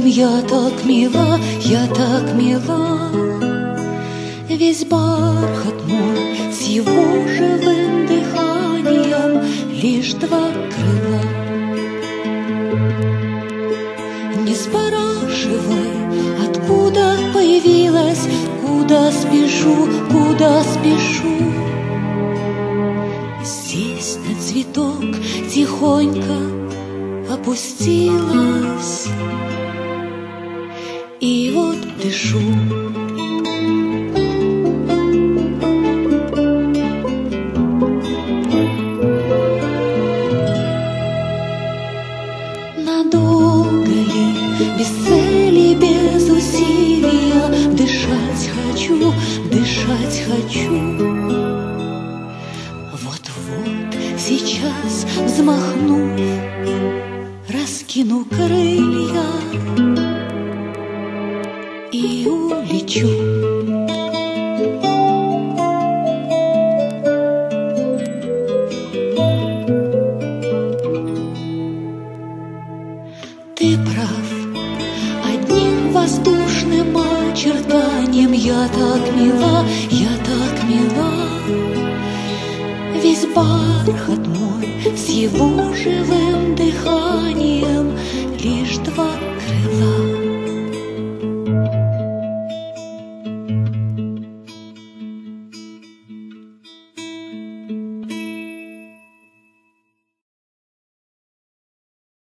я так мила, я так мила. Весь бархат мой с его живым дыханием, лишь два крыла. Не спрашивай, откуда появилась, куда спешу, куда спешу. Здесь на цветок тихонько опустилась, и вот дышу. Надолго ли, без цели, без усилия, дышать хочу, дышать хочу. Вот-вот сейчас, взмахнув, раскину крылья и улечу. Ты прав, одним воздушным очертанием я так мила, я так мила. Весь бархат мой с его живым дыханием